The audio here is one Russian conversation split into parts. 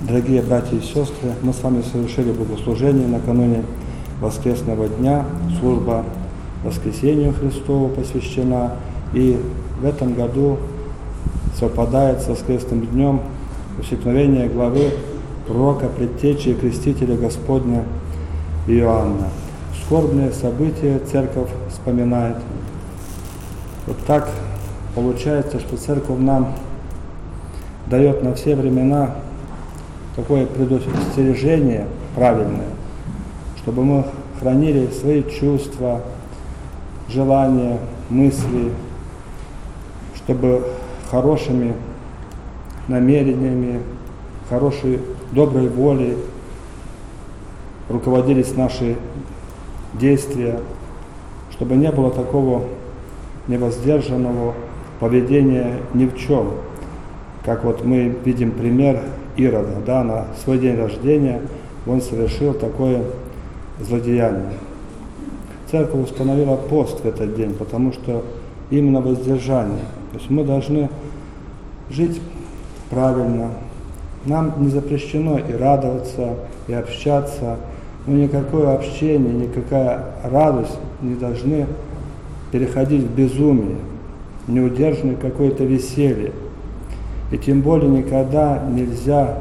Дорогие братья и сестры, мы с вами совершили богослужение накануне воскресного дня, служба Воскресению Христову посвящена, и в этом году совпадает с воскресным днем усекновение главы пророка, предтечи и крестителя Господня Иоанна. Скорбные события церковь вспоминает. Вот так получается, что церковь нам дает на все времена такое предостережение правильное, чтобы мы хранили свои чувства, желания, мысли, чтобы хорошими намерениями, хорошей, доброй волей руководились наши действия, чтобы не было такого невоздержанного поведения ни в чем. Как вот мы видим пример Ирода, на свой день рождения он совершил такое злодеяние. Церковь установила пост в этот день, потому что именно воздержание. То есть мы должны жить правильно. Нам не запрещено и радоваться, и общаться, но никакое общение, никакая радость не должны переходить в безумие, неудержанное какое-то веселье. И тем более никогда нельзя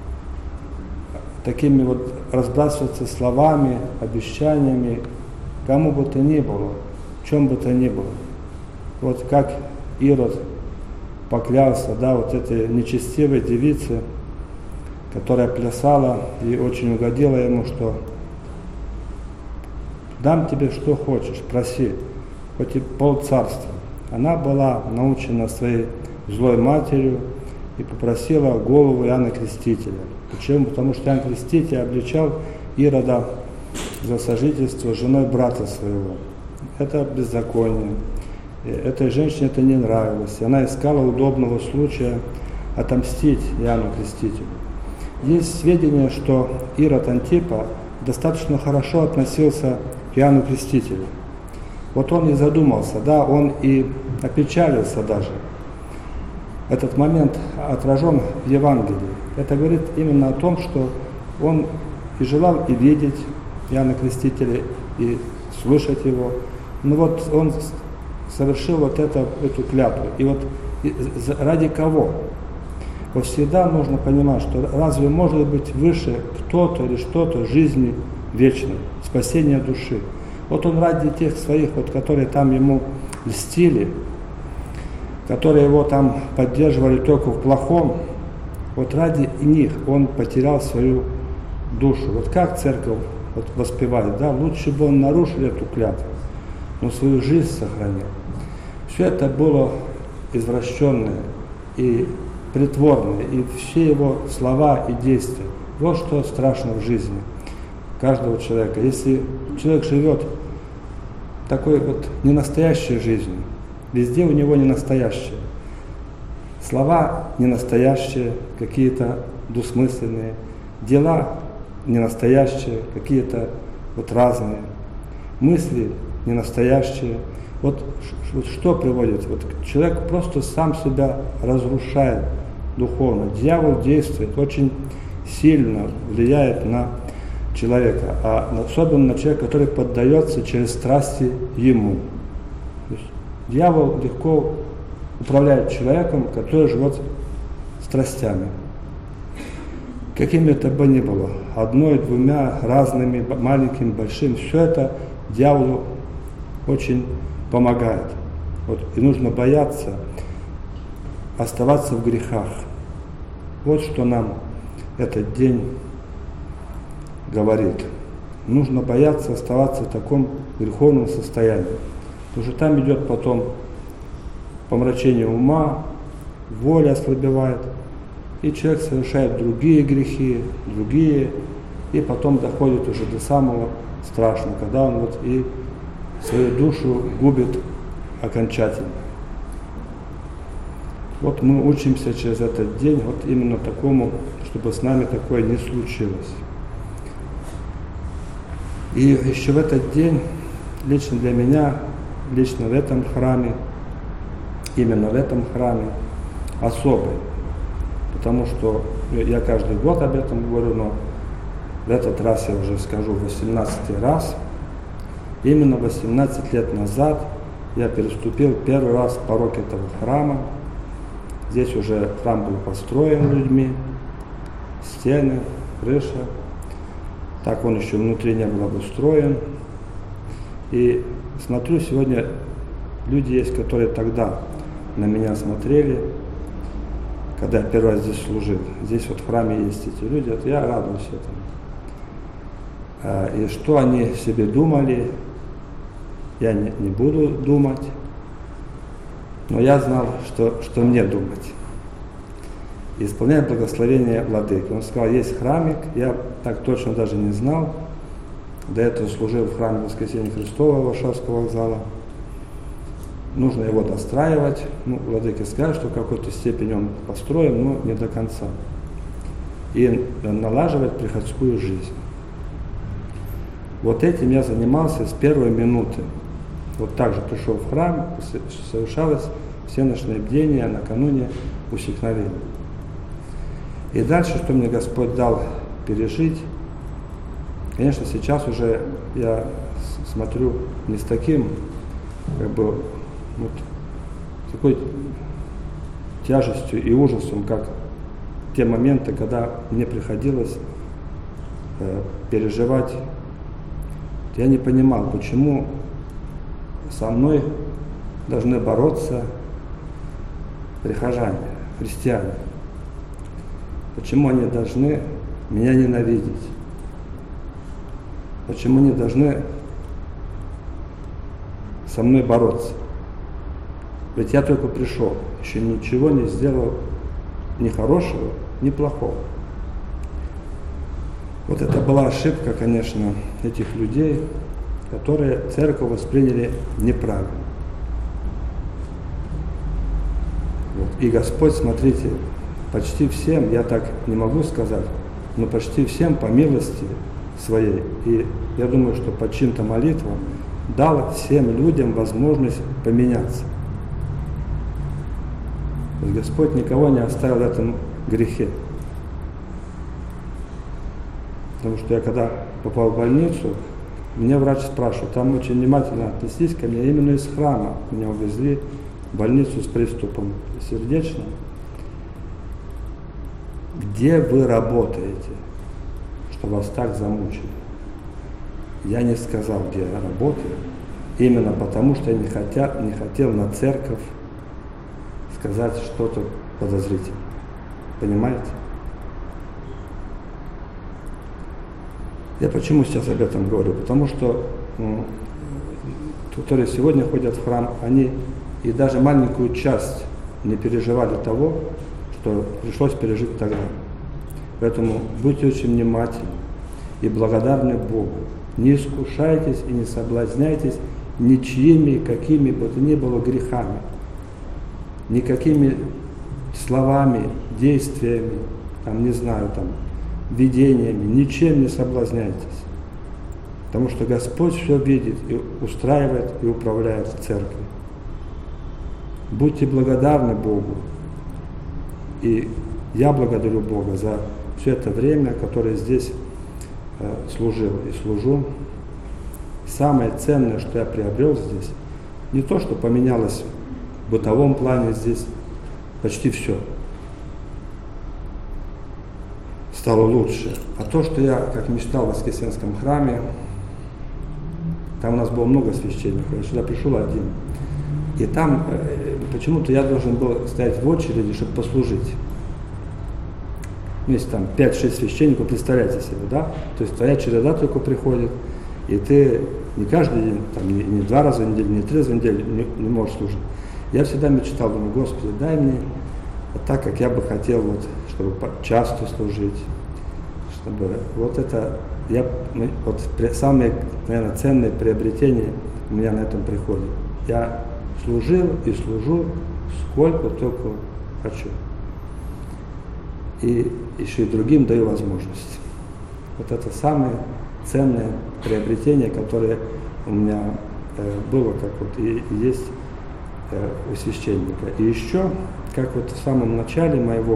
такими вот разбрасываться словами, обещаниями, кому бы то ни было, в чем бы то ни было. Вот как Ирод поклялся, вот этой нечестивой девице, которая плясала и очень угодила ему, что дам тебе что хочешь, проси, хоть и полцарства. Она была научена своей злой матерью и попросила голову Иоанна Крестителя. Почему? Потому что Иоанн Креститель обличал Ирода за сожительство с женой брата своего. Это беззаконие. И этой женщине это не нравилось. И она искала удобного случая отомстить Иоанну Крестителю. Есть сведения, что Ирод Антипа достаточно хорошо относился к Иоанну Крестителю. Вот он и задумался, он и опечалился даже. Этот момент отражен в Евангелии. Это говорит именно о том, что он и желал и видеть Иоанна Крестителя, и слышать его. Но вот он совершил эту клятву. И вот ради кого? Вот всегда нужно понимать, что разве может быть выше кто-то или что-то жизни вечной, спасения души? Вот он ради тех своих, которые там ему льстили, которые его там поддерживали только в плохом, вот ради них он потерял свою душу. Вот как церковь воспевает, лучше бы он нарушил эту клятву, но свою жизнь сохранил. Все это было извращенное и притворное, и все его слова и действия. Вот что страшно в жизни каждого человека. Если человек живет такой ненастоящей жизнью, везде у него ненастоящее. Слова ненастоящие, какие-то двусмысленные, дела ненастоящие, какие-то разные, мысли ненастоящие. Вот что приводит? Человек просто сам себя разрушает духовно. Дьявол действует, очень сильно влияет на человека, а особенно на человека, который поддается через страсти ему. То есть дьявол легко управляет человеком, который живет страстями. Какими это бы ни было, одной, двумя, разными, маленьким, большим, все это дьяволу очень помогает. И нужно бояться оставаться в грехах. Вот что нам этот день говорит. Нужно бояться оставаться в таком греховном состоянии. Потому что там идет потом помрачение ума, воля ослабевает, и человек совершает другие грехи, и потом доходит уже до самого страшного, когда он и свою душу губит окончательно. Мы учимся через этот день именно такому, чтобы с нами такое не случилось. И еще в этот день, лично для меня, лично в этом храме, именно в этом храме особый, потому что я каждый год об этом говорю, но в этот раз я уже скажу 18-й раз. Именно 18 лет назад я переступил первый раз порог этого храма. Здесь уже храм был построен людьми, стены, крыша. Так он еще внутри не был обустроен. И смотрю, сегодня люди есть, которые тогда на меня смотрели, когда я первый раз здесь служил. Здесь вот в храме есть эти люди, это я радуюсь этому. И что они себе думали, я не буду думать, но я знал, что мне думать. И исполняя благословение владыки. Он сказал, есть храмик, я так точно даже не знал. До этого служил в храме Воскресения Христова Варшавского вокзала. Нужно его достраивать. Владыка сказал, что в какой-то степени он построен, но не до конца. И налаживать приходскую жизнь. Вот этим я занимался с первой минуты. Вот так же пришел в храм, совершалось всеночное бдение накануне усекновения. И дальше, что мне Господь дал пережить, конечно, сейчас уже я смотрю не с таким, такой тяжестью и ужасом, как те моменты, когда мне приходилось переживать. Я не понимал, почему со мной должны бороться прихожане, христиане. Почему они должны меня ненавидеть? Почему они должны со мной бороться? Ведь я только пришел, еще ничего не сделал ни хорошего, ни плохого. Вот это была ошибка, конечно, этих людей, которые церковь восприняли неправильно. Вот. И Господь, смотрите, почти всем, я так не могу сказать, но почти всем по милости своей, и я думаю, что по чьим-то молитвам, дал всем людям возможность поменяться. То есть Господь никого не оставил в этом грехе. Потому что я когда попал в больницу, меня врач спрашивал, там очень внимательно отнеслись ко мне, именно из храма меня увезли в больницу с приступом сердечным. Где вы работаете, что вас так замучили? Я не сказал, где я работаю, именно потому, что я не хотел на церковь сказать что-то подозрительное. Понимаете? Я почему сейчас об этом говорю? Потому что которые сегодня ходят в храм, они и даже маленькую часть не переживали того, что пришлось пережить тогда. Поэтому будьте очень внимательны и благодарны Богу. Не искушайтесь и не соблазняйтесь ничьими, какими бы то ни было грехами, никакими словами, действиями, видениями, ничем не соблазняйтесь. Потому что Господь все видит и устраивает и управляет в церкви. Будьте благодарны Богу. И я благодарю Бога за все это время, которое здесь служил и служу. Самое ценное, что я приобрел здесь, не то, что поменялось в бытовом плане здесь, почти все стало лучше. А то, что я, как мечтал в Воскресенском храме, там у нас было много священников, я сюда пришел один. И там почему-то я должен был стоять в очереди, чтобы послужить. Если там 5-6 священников, представляете себе, да? То есть твоя череда только приходит, и ты не каждый день, не 2 раза в неделю, не 3 раза в неделю не можешь служить. Я всегда мечтал, думаю, Господи, дай мне так, как я бы хотел, чтобы часто служить, чтобы самое, наверное, ценное приобретение у меня на этом приходит. Я служил и служу, сколько только хочу. И еще и другим даю возможность. Вот это самое ценное приобретение, которое у меня было, как и есть у священника. И еще, как в самом начале моего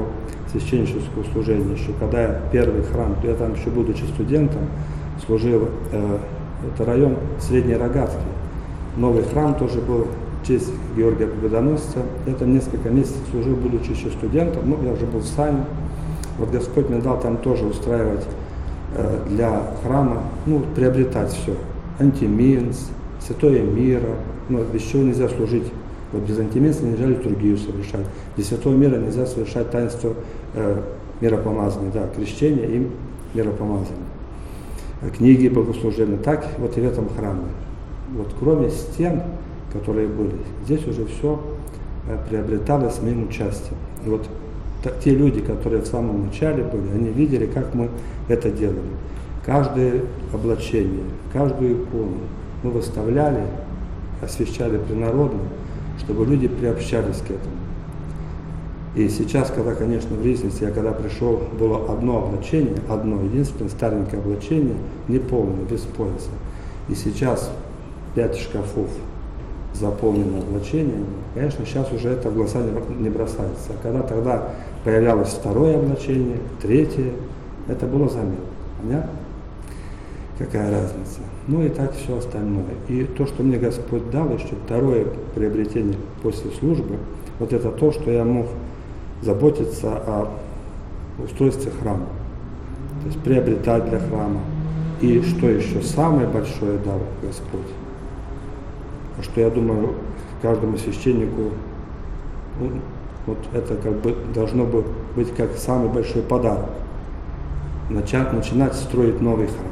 священнического служения, еще когда я первый храм, я там еще будучи студентом служил, это район Средней Рогатки. Новый храм тоже был в честь Георгия Победоносца. Я там несколько месяцев служил, будучи еще студентом, я уже был в сане. Вот Господь мне дал там тоже устраивать для храма, приобретать все. Антиминс, святое мира, без чего нельзя служить. Вот без антиминса нельзя литургию совершать. Без святого мира нельзя совершать таинство миропомазания, крещение и миропомазание. Книги богослужебные, так вот и в этом храме. Вот кроме стен, которые были, здесь уже все приобреталось с моим участием. И вот те люди, которые в самом начале были, они видели, как мы это делали. Каждое облачение, каждую икону мы выставляли, освещали принародно, чтобы люди приобщались к этому. И сейчас, когда, конечно, в Ризнице, я когда пришел, было одно облачение, одно единственное старенькое облачение, неполное, без пояса. И сейчас 5 шкафов заполнено облачениями. Конечно, сейчас уже это в глаза не бросается. А когда тогда появлялось второе облачение, третье, это было заметно. Понятно? Какая разница? И так все остальное. И то, что мне Господь дал, еще второе приобретение после службы, вот это то, что я мог заботиться о устройстве храма. То есть приобретать для храма. И что еще? Самое большое дал Господь. Что я думаю, каждому священнику вот это должно быть как самый большой подарок. Начинать строить новый храм.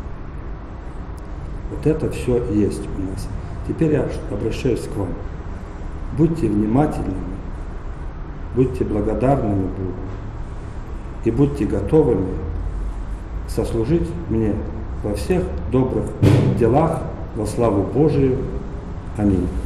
Вот это все есть у нас. Теперь я обращаюсь к вам. Будьте внимательными, будьте благодарными Богу и будьте готовыми сослужить мне во всех добрых делах во славу Божию. Аминь.